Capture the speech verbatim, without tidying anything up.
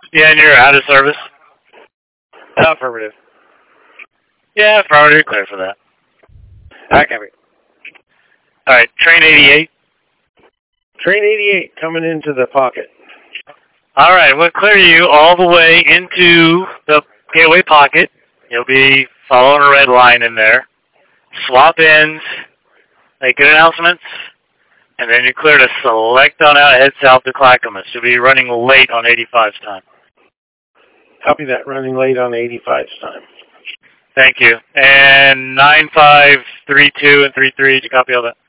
Yeah, and you're out of service? Affirmative. Yeah, affirmative. You're clear for that. I copy. All right, train eighty-eight. Train eighty-eight coming into the pocket. All right, we'll clear you all the way into the gateway pocket. You'll be following a red line in there. Swap ends, make good announcements, and then you're clear to select on out, head south to Clackamas. You'll be running late on eighty-five's time. Copy that, running late on eighty-five's time. Thank you. And nine five three two and three three, did you copy all that?